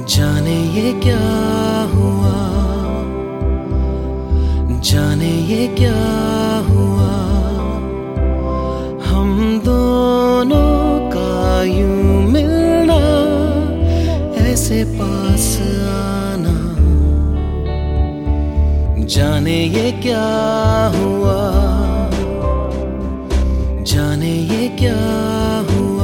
जाने ये क्या हुआ, जाने ये क्या हुआ, हम दोनों का यूं मिलना, ऐसे पास आना। जाने ये क्या हुआ, जाने ये क्या हुआ,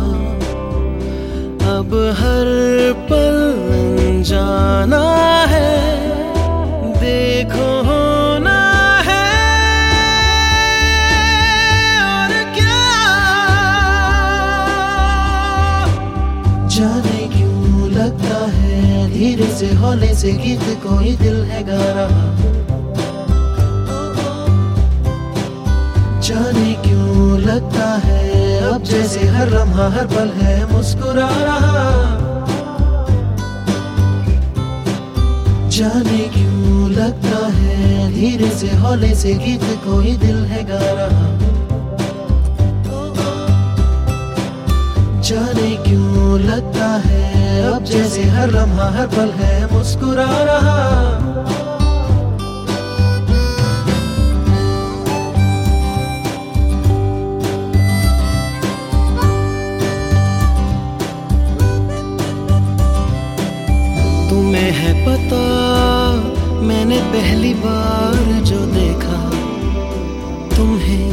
अब हर पल जाना है, देखो होना है और क्या। जाने क्यों लगता है धीरे से हौले से गीत कोई दिल है गा रहा। जाने क्यों लगता है अब जैसे हर लम्हा हर पल है मुस्कुरा रहा। जाने क्यों लगता है धीरे से हौले से गीत कोई दिल है गा रहा। जाने क्यों लगता है अब जैसे हर लम्हा हर पल है मुस्कुरा रहा। तुम्हें है पता मैंने पहली बार जो देखा तुम्हें,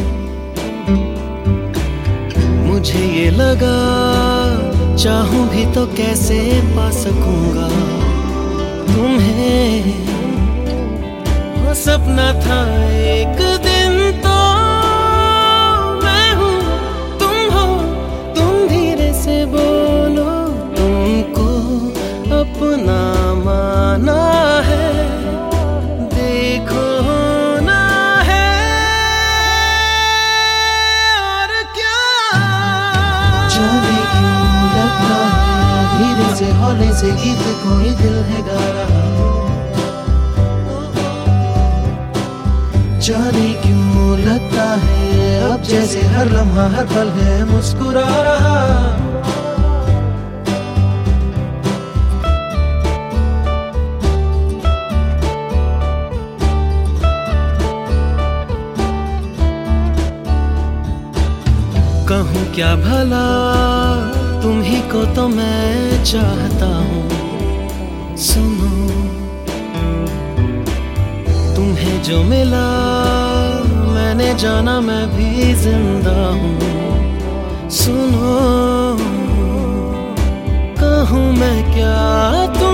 मुझे ये लगा चाहूं भी तो कैसे पा सकूंगा तुम्हें। वो सपना था एक दिन तो मैं हूं तुम हो, तुम धीरे से बोलो तुमको अपना माना है, देखो होना है और क्या। जाने क्यों लगता है धीरे से हौले से गीत कोई दिल है गा रहा। जाने क्यों लगता है अब जैसे हर लम्हा हर पल है मुस्कुरा रहा। कहूँ क्या भला तुम ही को तो मैं चाहता हूँ। सुनो तुम्हें जो मिला मैंने जाना मैं भी जिंदा हूँ। सुनो कहूँ मैं क्या तुम